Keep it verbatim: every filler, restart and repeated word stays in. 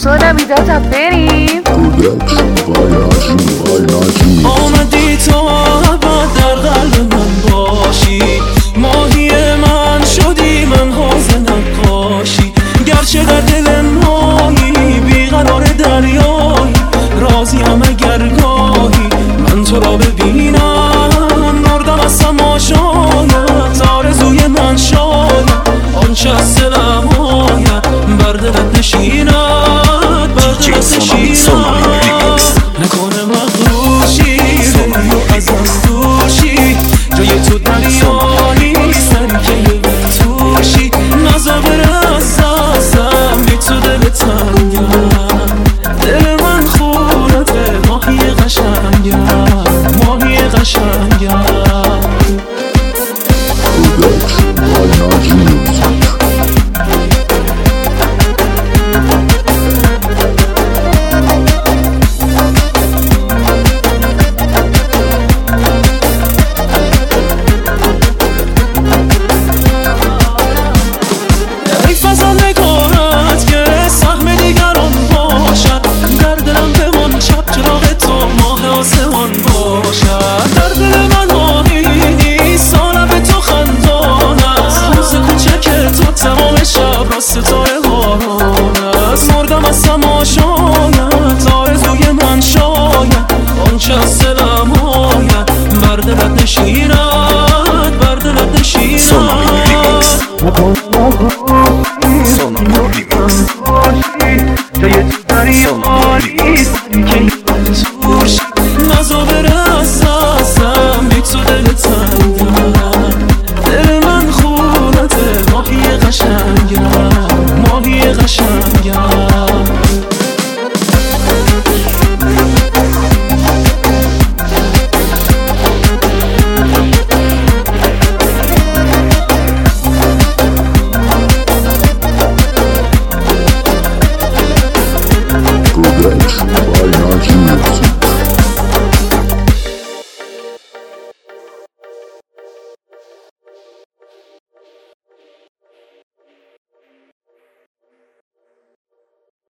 سونا بیداتا بریم آمدی تو ابد در قلب من باشی، ماهی من شدی من حوض نقاشی. گرچه در دل ماهی بیقرار دریایی، راضیم اگر گاهی من تو را ببینم. مردم از تماشایت آرزوی من شاید، آنچه از دلم آید بر دلت نشیند، بر دلت نشیند. نکنه مغروشی رو ازم دوشی، جای تو دریایی سری که یه توشی. نزا بره از دستم بی تو دل تنگم، دل من خورده ماهی قشنگم، ماهی قشنگم. ستاره باران است، مردم از تماشایت آرزوی من شاید، آنچه از دلم آید بر دلت نشیند، بر دلت نشیند. جای تو دریایی